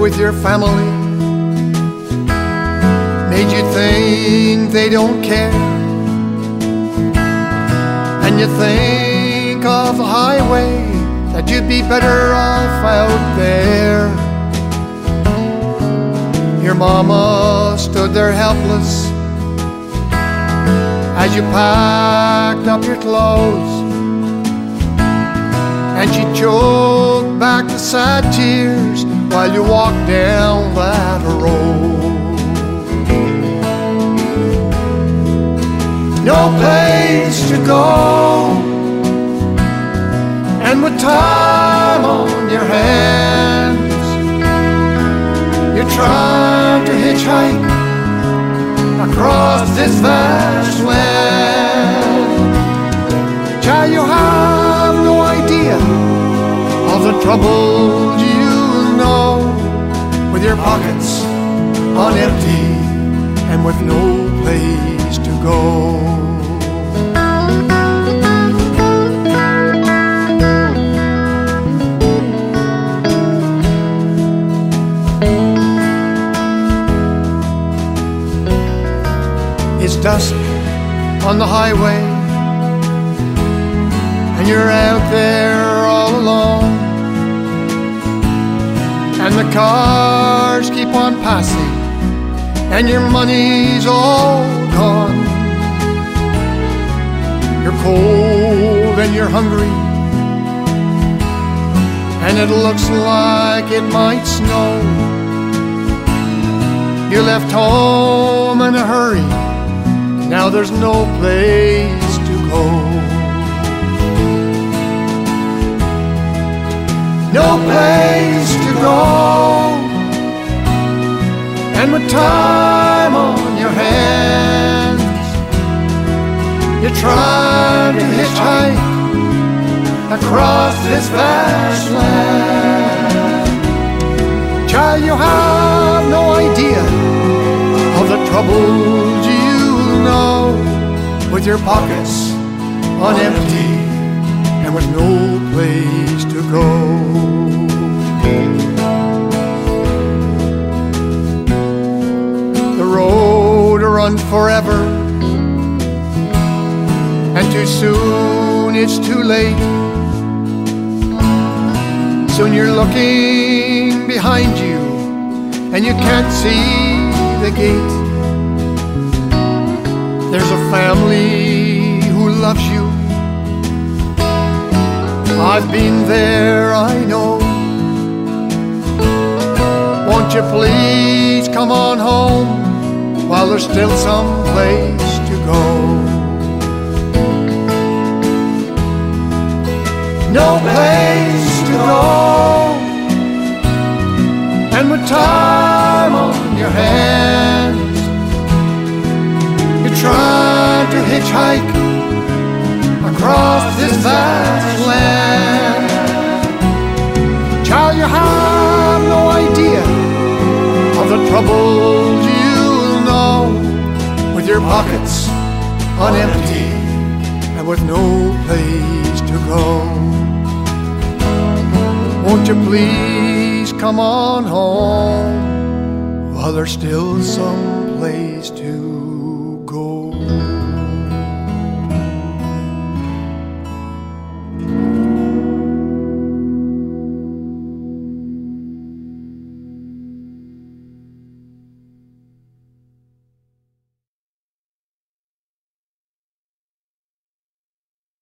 with your family made you think they don't care, and you think of the highway that you'd be better off out there. Your mama stood there helpless as you packed up your clothes, and she choked back the sad tears while you walked down that road. No place to go, and with time on your hands, you're trying to hitchhike across this vast land. Child, you have no idea of the troubles you'll know, with your pockets on empty and with no place to go. It's dusk on the highway, and you're out there all alone, and the cars keep on passing, and your money's all gone. You're cold and you're hungry, and it looks like it might snow. You left home in a hurry, now there's no place to go. No place to go, and with time on your hands, you're trying to hitchhike across this vast land. Child, you have no idea of the troubles you know, with your pockets on empty and with no place to go. The road runs forever, and too soon it's too late. Soon you're looking behind you and you can't see the gate. There's a family who loves you. I've been there, I know. Won't you please come on home while there's still some place to go? No place to go, and with time on your hands, you're trying to hitchhike across this vast land. Child, you have no idea of the troubles you'll know, with your pockets on empty and with no place to go. Won't you please come on home while there's still some place to